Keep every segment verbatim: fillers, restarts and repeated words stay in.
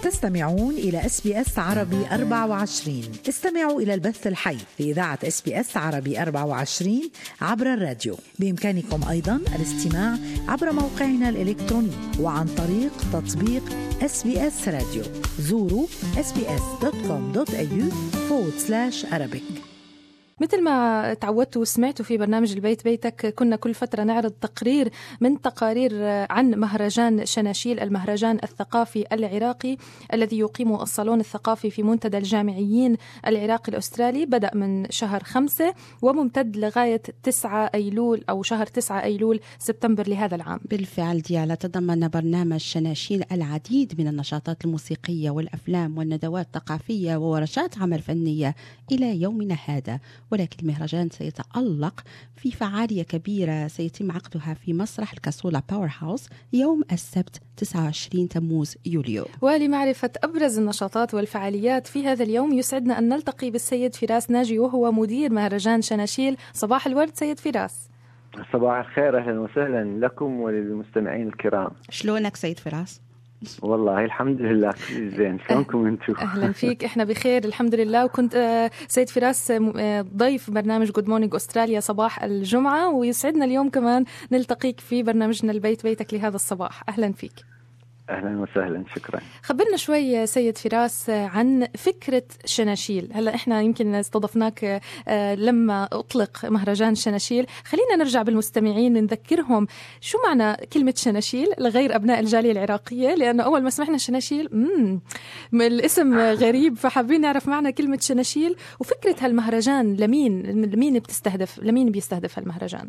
تستمعون إلى إس بي إس عربي أربعة وعشرين. استمعوا إلى البث الحي لإذاعة إس بي إس عربي أربعة وعشرين عبر الراديو. بإمكانكم أيضا الاستماع عبر موقعنا الإلكتروني وعن طريق تطبيق إس بي إس راديو. زوروا إس بي إس دوت كوم دوت إيه يو فورورد سلاش أرابيك. مثل ما تعودتوا وسمعتوا في برنامج البيت بيتك، كنا كل فترة نعرض تقرير من تقارير عن مهرجان شناشيل، المهرجان الثقافي العراقي الذي يقيمه الصالون الثقافي في منتدى الجامعيين العراقي الأسترالي. بدأ من شهر خمسة وممتد لغاية تسعة أيلول أو شهر تسعة أيلول سبتمبر لهذا العام. بالفعل ديالا، تضمن برنامج شناشيل العديد من النشاطات الموسيقية والأفلام والندوات الثقافية وورشات عمل فنية إلى يومنا هذا. ولكن المهرجان سيتألق في فعالية كبيرة سيتم عقدها في مسرح الكاسولا باور هاوس يوم السبت تسعة وعشرين تموز يوليو. ولمعرفة أبرز النشاطات والفعاليات في هذا اليوم يسعدنا أن نلتقي بالسيد فراس ناجي وهو مدير مهرجان شناشيل. صباح الورد سيد فراس. صباح الخير، أهلا وسهلا لكم وللمستمعين الكرام. شلونك سيد فراس؟ والله الحمد لله زين، شلونكم انتم؟ اهلا فيك، احنا بخير الحمد لله. وكنت سيد فراس ضيف برنامج جود مورنينج أستراليا صباح الجمعة، ويسعدنا اليوم كمان نلتقيك في برنامجنا البيت بيتك لهذا الصباح. اهلا فيك. أهلا وسهلا، شكرا. خبرنا شوي سيد فراس عن فكرة شناشيل. هلأ إحنا يمكن استضفناك لما أطلق مهرجان شناشيل، خلينا نرجع بالمستمعين نذكرهم شو معنى كلمة شناشيل لغير أبناء الجالية العراقية، لأنه أول ما سمعنا شناشيل مم الاسم غريب، فحابين نعرف معنى كلمة شناشيل وفكرة هالمهرجان لمين لمين بتستهدف لمين بيستهدف هالمهرجان.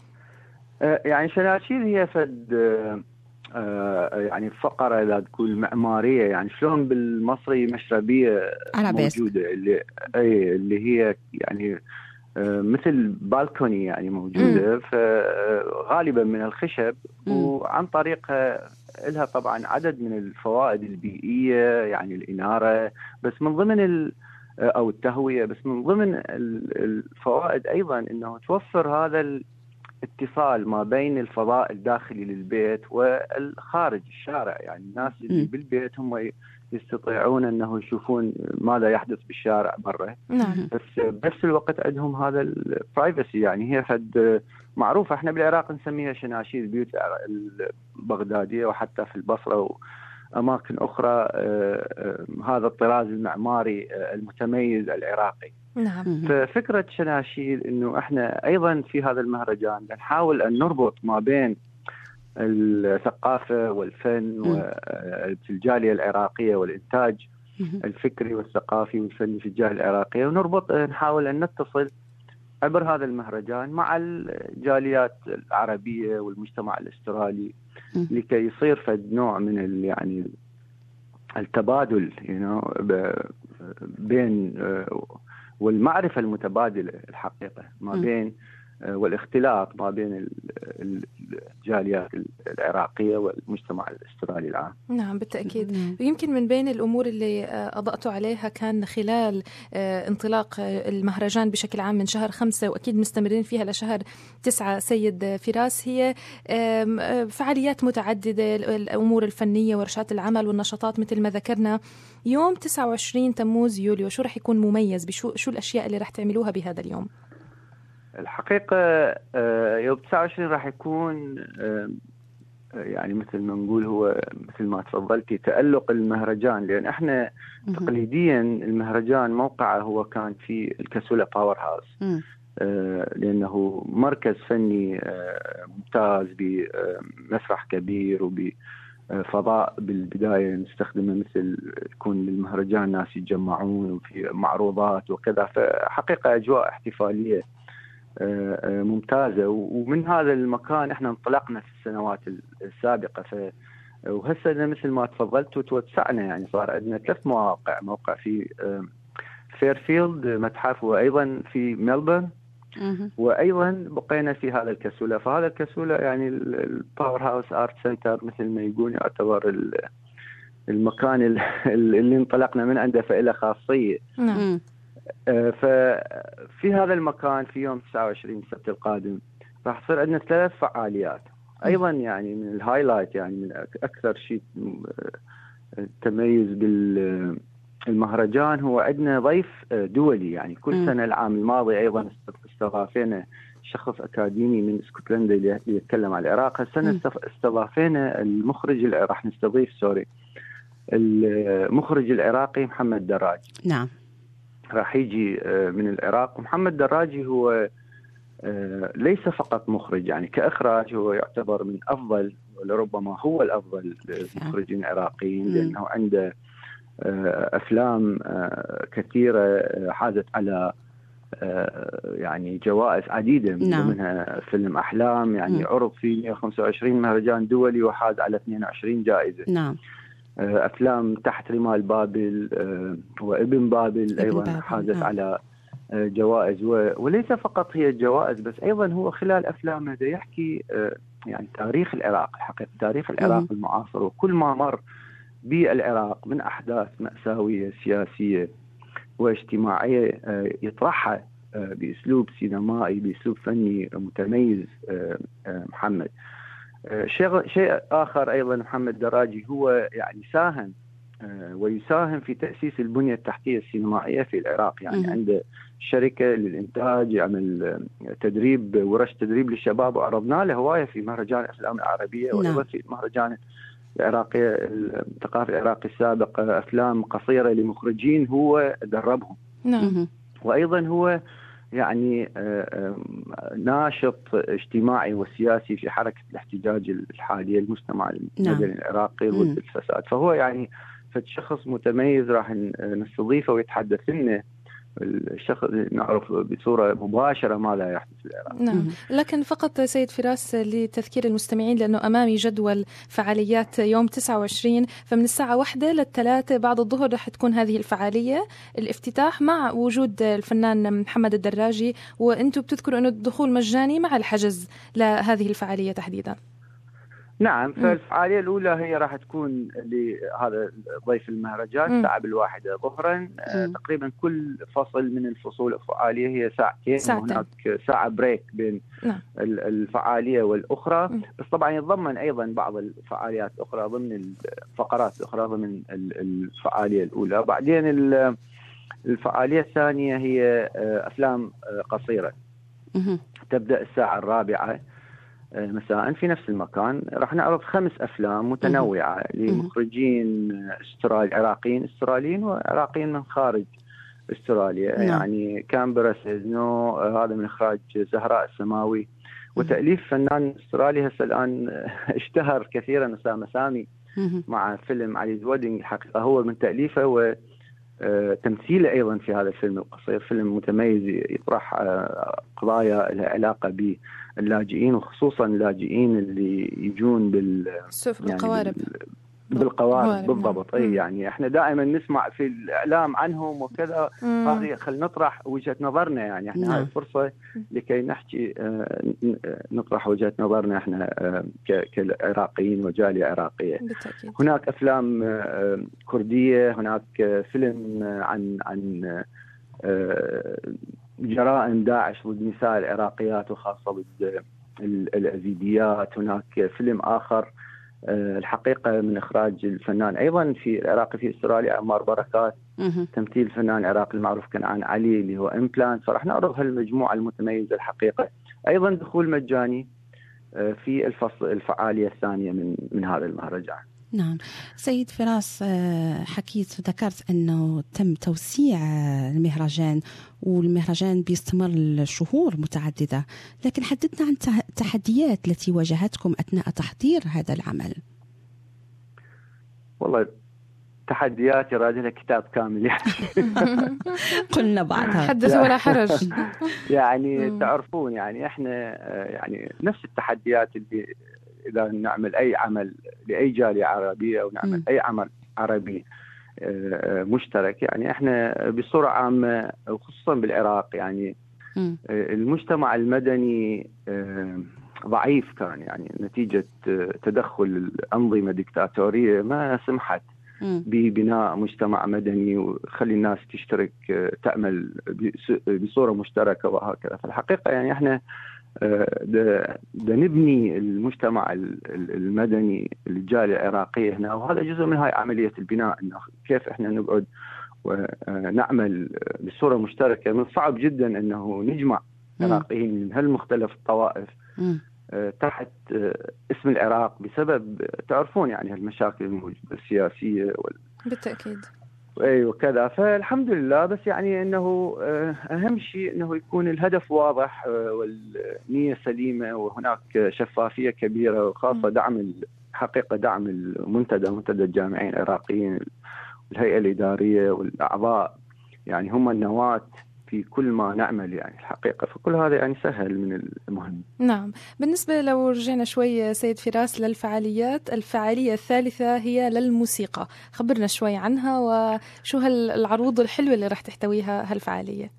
يعني شناشيل هي فد آه يعني فقرة لا تقول معمارية، يعني شلون بالمصري مشربية موجودة اللي أي اللي هي يعني آه مثل بالكوني يعني موجودة، فغالبا من الخشب، وعن طريقها لها طبعا عدد من الفوائد البيئية، يعني الإنارة بس من ضمن أو التهوية، بس من ضمن الفوائد أيضا أنه توفر هذا اتصال ما بين الفضاء الداخلي للبيت والخارج الشارع، يعني الناس اللي بالبيت هم يستطيعون أنه يشوفون ماذا يحدث بالشارع برا، بس بنفس الوقت عندهم هذا البرايفسي. يعني هي فد معروفة، احنا بالعراق نسميها شناشيل البيوت البغدادية، وحتى في البصرة وأماكن أخرى هذا الطراز المعماري المتميز العراقي. نعم. ففكرة شناشيل إنه إحنا أيضا في هذا المهرجان نحاول أن نربط ما بين الثقافة والفن في الجالية العراقية والإنتاج الفكري والثقافي والفني في الجالية العراقية، ونربط نحاول أن نتصل عبر هذا المهرجان مع الجاليات العربية والمجتمع الأسترالي لكي يصير فد نوع من يعني التبادل you know بين والمعرفة المتبادلة الحقيقة ما بين والاختلاط ما بين الجاليات العراقية والمجتمع الاسترالي العام. نعم بالتأكيد. ويمكن من بين الأمور اللي أضأتوا عليها كان خلال انطلاق المهرجان بشكل عام من شهر خمسة وأكيد مستمرين فيها لشهر تسعة سيد فراس، هي فعاليات متعددة، الأمور الفنية ورشات العمل والنشاطات مثل ما ذكرنا. يوم تسعة وعشرين تموز يوليو شو رح يكون مميز؟ بشو شو الأشياء اللي رح تعملوها بهذا اليوم؟ الحقيقة يوم تسعة وعشرين راح يكون يعني مثل ما نقول هو مثل ما تفضلتي تألق المهرجان، لأن احنا تقليديا المهرجان موقعه هو كان في الكاسولا باور هاوس، لأنه مركز فني ممتاز بمسرح كبير وبفضاء بالبداية نستخدمه مثل يكون للمهرجان ناس يتجمعون وفي معروضات وكذا، فحقيقة أجواء احتفالية ممتازة. ومن هذا المكان احنا انطلقنا في السنوات السابقة، ف وهسه مثل ما تفضلت وتوسعنا، يعني صار عندنا ثلاث مواقع، موقع في فيرفيلد متحف، وأيضا في ملبورن، وأيضا بقينا في هذا الكاسولا. فهذا الكاسولا يعني الباور هاوس آرت سنتر مثل ما يقول، يعتبر المكان اللي انطلقنا من عنده فإله خاصية. نعم. ففي هذا المكان في يوم تسعة وعشرين السبت القادم راح تصير عندنا ثلاث فعاليات أيضا، يعني من الهايلايت، يعني من أكثر شيء التميز بالمهرجان هو عندنا ضيف دولي. يعني كل م. سنة العام الماضي أيضا استضافينا شخص أكاديمي من اسكتلندا اللي يتكلم عن العراق. السنة استضافينا المخرج راح نستضيف سوري المخرج العراقي محمد دراجي. نعم. راح يجي من العراق. محمد دراجي هو ليس فقط مخرج، يعني كإخراج هو يعتبر من أفضل ولربما هو الأفضل المخرجين العراقيين، لأنه عنده أفلام كثيرة حازت على يعني جوائز عديدة، من نعم. ضمنها فيلم أحلام يعني م. عرض في مئة وخمسة وعشرين مهرجان دولي وحاز على اثنين وعشرين جائزة. نعم. أفلام تحت رمال بابل وابن بابل أيضا حازت نعم. على جوائز، وليس فقط هي الجوائز بس أيضا هو خلال أفلامه ده يحكي يعني تاريخ العراق الحقيقة، تاريخ العراق م. المعاصر وكل ما مر بالعراق من أحداث مأساوية سياسية واجتماعية يطرحها بأسلوب سينمائي بأسلوب فني متميز محمد. شيء آخر أيضا محمد دراجي هو يعني ساهم ويساهم في تأسيس البنية التحتية السينمائية في العراق. يعني م- عنده شركة للإنتاج، يعمل تدريب ورش تدريب للشباب، وعرضنا له هواية في مهرجان الأفلام العربية وأيضا في المهرجان العراقي الثقافي العراقي السابق أفلام قصيرة لمخرجين هو دربهم. نعم. وأيضا هو يعني ناشط اجتماعي وسياسي في حركة الاحتجاج الحالية المجتمع المدني العراقي ضد الفساد. فهو يعني فشخص متميز راح نستضيفه ويتحدث لنا الشخص نعرف بصورة مباشرة ما لا يحدث في العراق. نعم. لكن فقط سيد فراس لتذكير المستمعين، لأنه أمامي جدول فعاليات يوم تسعة وعشرين، فمن الساعة واحدة للثلاثة بعد الظهر رح تكون هذه الفعالية الافتتاح مع وجود الفنان محمد الدراجي، وأنتم بتذكروا أنه الدخول مجاني مع الحجز لهذه الفعالية تحديدا. نعم. فالفعالية الأولى هي راح تكون لهذا ضيف المهرجان الساعة بالواحدة ظهرا. آه تقريبا كل فصل من الفصول الفعالية هي ساعتين، ساعتين. وهناك ساعة بريك بين نعم. الفعالية والأخرى. م. بس طبعا يتضمن أيضا بعض الفعاليات الأخرى ضمن الفقرات الأخرى ضمن الفعالية الأولى. بعدين الفعالية الثانية هي أفلام قصيرة م. تبدأ الساعة الرابعة مساء في نفس المكان. راح نعرض خمس أفلام متنوعة لمخرجين استرالي عراقيين استراليين وعراقيين من خارج استراليا. نعم. يعني كامبرا سيزنو هذا من إخراج زهراء السماوي، وتأليف فنان استرالي هسه الآن اشتهر كثيرا أسامة سامي مع فيلم علي's wedding. الحقيقة هو من تأليفه و تمثيله أيضا في هذا الفيلم القصير، فيلم متميز يطرح قضايا لها علاقة باللاجئين وخصوصا اللاجئين اللي يجون بال بالقوارب يعني بالقوارب بالضبط. أي يعني احنا دائما نسمع في الإعلام عنهم وكذا، هذه خل نطرح وجهة نظرنا. يعني احنا هاي فرصة لكي نحكي نطرح وجهة نظرنا احنا كعراقيين وجالية عراقية. بالتأكيد. هناك أفلام كردية، هناك فيلم عن عن جرائم داعش ضد نساء العراقيات وخاصة ضد الأزيديات. هناك فيلم آخر الحقيقة من إخراج الفنان أيضا في العراقي في استراليا عمار بركات، تمثيل الفنان العراقي المعروف كنعان علي اللي هو إمبلانت. فراح نعرض هالمجموعة المتميزة الحقيقة. أيضا دخول مجاني في الفصل الفعالية الثانية من من هذا المهرجان. نعم. سيد فراس، حكيت ذكرت أنه تم توسيع المهرجان والمهرجان بيستمر لشهور متعددة، لكن حدثنا عن التحديات التي واجهتكم أثناء تحضير هذا العمل. والله تحديات يراد لها كتاب كامل يعني. قلنا بعضها حدث ولا حرج. يعني تعرفون يعني احنا يعني نفس التحديات اللي إذا نعمل أي عمل لأي جالية عربية أو نعمل م. أي عمل عربي مشترك. يعني إحنا بصورة عامة وخصوصا بالعراق يعني م. المجتمع المدني ضعيف كان، يعني نتيجة تدخل الأنظمة ديكتاتورية ما سمحت م. ببناء مجتمع مدني وخلي الناس تشترك تعمل بصورة مشتركة وهكذا. فالحقيقة يعني إحنا ده نبني المجتمع المدني الجالية العراقية هنا، وهذا جزء من هاي عملية البناء، إنه كيف إحنا نقعد ونعمل بصورة مشتركة. من صعب جدا إنه نجمع عراقيين من هالمختلف الطوائف تحت اسم العراق، بسبب تعرفون يعني هالمشاكل الموجودة السياسية وال... بالتأكيد. ايوه كذا. فالحمد لله، بس يعني انه اهم شيء انه يكون الهدف واضح والنية سليمة وهناك شفافية كبيرة، وخاصة دعم الحقيقة دعم المنتدى منتدى الجامعيين العراقيين والهيئة الإدارية والأعضاء، يعني هم النواة في كل ما نعمل يعني الحقيقة. فكل هذا يعني سهل من المهم. نعم. بالنسبة لو رجعنا شوي سيد فراس للفعاليات، الفعالية الثالثة هي للموسيقى، خبرنا شوي عنها وشو هالعروض الحلوة اللي راح تحتويها هالفعالية.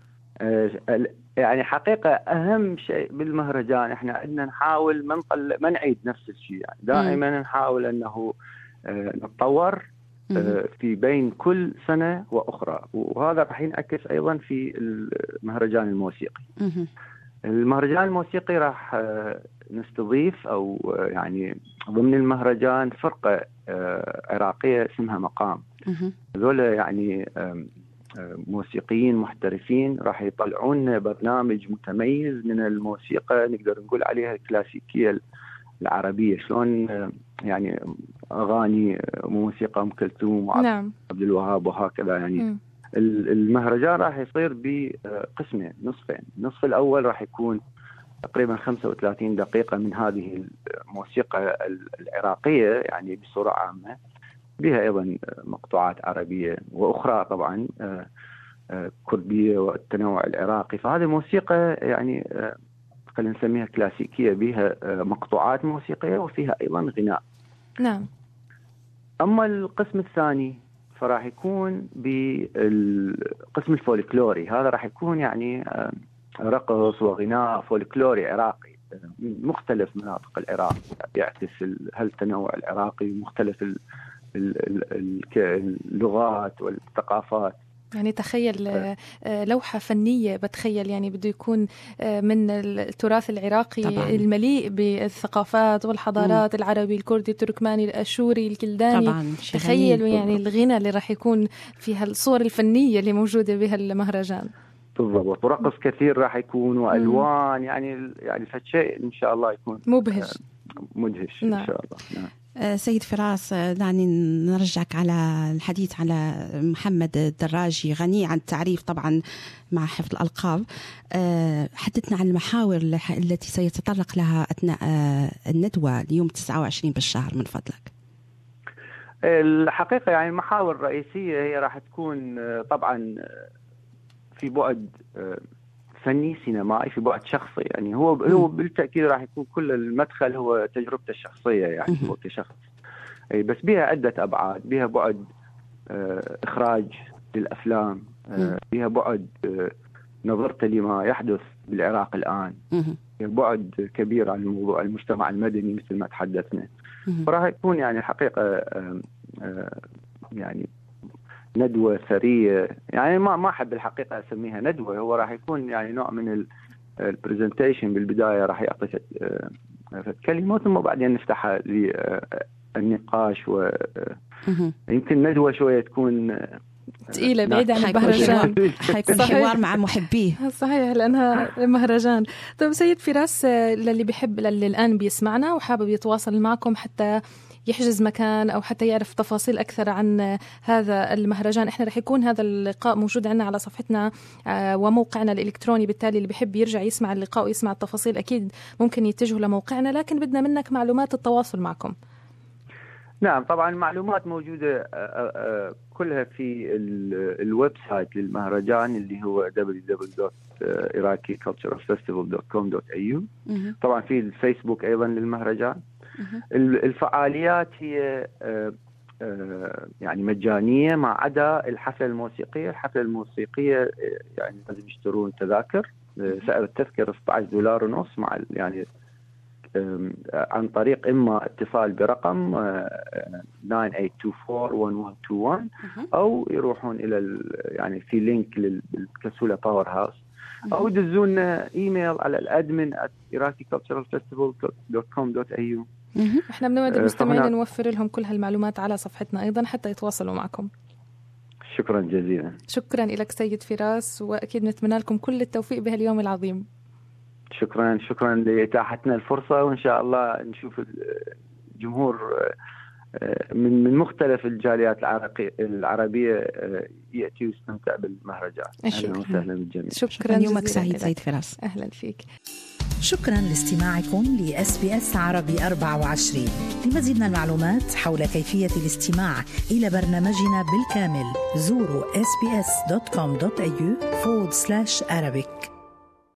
يعني حقيقة أهم شيء بالمهرجان إحنا عندنا نحاول ما نقل ما نعيد نفس الشيء، يعني دائما م. نحاول أنه نتطور في بين كل سنة وأخرى، وهذا راح ينعكس أيضا في المهرجان الموسيقي. المهرجان الموسيقي راح نستضيف أو يعني ضمن المهرجان فرقة عراقية اسمها مقام. هذول يعني موسيقيين محترفين راح يطلعون برنامج متميز من الموسيقى، نقدر نقول عليها الكلاسيكية العربية، شلون يعني أغاني موسيقى أم كلثوم وعبد نعم. الوهاب وهكذا يعني. م. المهرجان راح يصير بقسمين نصفين. النصف الأول راح يكون تقريبا خمسة وثلاثين دقيقة من هذه الموسيقى العراقية يعني بصورة عامة، بها أيضا مقطوعات عربية وأخرى طبعا كردية والتنوع العراقي. فهذه موسيقى يعني خلينا نسميها كلاسيكية، بها مقطوعات موسيقية وفيها أيضا غناء. نعم. أما القسم الثاني فراح يكون بالقسم الفولكلوري، هذا راح يكون يعني رقص وغناء فولكلوري عراقي مختلف مناطق العراق، يعكس هالتنوع العراقي مختلف اللغات والثقافات. يعني تخيل لوحة فنية، بتخيل يعني بده يكون من التراث العراقي طبعاً. المليء بالثقافات والحضارات، م. العربي الكردي التركماني الأشوري الكلداني طبعاً. تخيلوا يعني الغنى اللي راح يكون في هالصور الفنية اللي موجودة بهالمهرجان. بالضبط. ورقص كثير راح يكون وألوان، م. يعني يعني فشيء إن شاء الله يكون مبهج مدهش نعم. إن شاء الله. نعم. سيد فراس، دعني نرجعك على الحديث على محمد الدراجي، غني عن التعريف طبعا مع حفظ الألقاب. حدثنا عن المحاور التي سيتطرق لها أثناء الندوة اليوم تسعة وعشرين بالشهر من فضلك. الحقيقة يعني المحاور الرئيسية هي راح تكون طبعا في بعد فني سينمائي، في بعد شخصي، يعني هو هو بالتأكيد راح يكون كل المدخل هو تجربته الشخصية يعني هو كشخص، أي بس بها عدة أبعاد، بها بعد آه إخراج للأفلام، آه بها بعد آه نظرته لما يحدث بالعراق الآن، بعد كبير عن الموضوع المجتمع المدني مثل ما تحدثنا. فراح يكون يعني الحقيقة آه آه يعني ندوة ثرية، يعني ما ما أحب الحقيقة أسميها ندوة، هو راح يكون يعني نوع من البرزنتيشن. بالبداية راح يعطي كلمة ثم بعدين نفتحها للنقاش، ويمكن ندوة شوية تكون تقيلة بعيدة عن المهرجان، حيكون حوار مع محبيه. صحيح لأنها مهرجان. طيب سيد فراس، للي بيحب للي الآن بيسمعنا وحابب يتواصل معكم حتى يحجز مكان أو حتى يعرف تفاصيل أكثر عن هذا المهرجان، إحنا رح يكون هذا اللقاء موجود عندنا على صفحتنا وموقعنا الإلكتروني، بالتالي اللي بيحب يرجع يسمع اللقاء ويسمع التفاصيل أكيد ممكن يتجهوا لموقعنا، لكن بدنا منك معلومات التواصل معكم. نعم طبعا المعلومات موجودة كلها في الويب سايت للمهرجان اللي هو دبليو دبليو دبليو دوت iraqi cultural festival دوت كوم دوت إيه يو. طبعا في الفيسبوك أيضا للمهرجان. الفعاليات هي يعني مجانية ما عدا الحفلة الموسيقية. الحفلة الموسيقية يعني لازم يشترون تذاكر، سعر التذكرة ستة عشر دولار ونص، مع يعني عن طريق إما اتصال برقم تسعة ثمانية اثنين أربعة واحد واحد اثنين واحد أو يروحون إلى يعني في لينك للكسولة باور هاوس. أو دزونا إيميل على الأدمن at iraqi cultural festival dot com dot a u. احنا بنود المستمعين نوفر لهم كل هالمعلومات على صفحتنا أيضا حتى يتواصلوا معكم. شكرا جزيلا. شكرا لك سيد فراس، وأكيد نتمنى لكم كل التوفيق بهاليوم العظيم. شكرا شكرا لإتاحتنا الفرصة، وإن شاء الله نشوف الجمهور من من مختلف الجاليات العربية يأتي ويستمتع بالمهرجان. أهلا وسهلا بالجميع. شكرا، يومك سعيد سيد فراس. أهلا فيك. شكرا لاستماعكم ل إس بي إس عربي أربعة وعشرين. لمزيد من المعلومات حول كيفية الاستماع إلى برنامجنا بالكامل زوروا إس بي إس دوت كوم دوت إيه يو forward slash Arabic.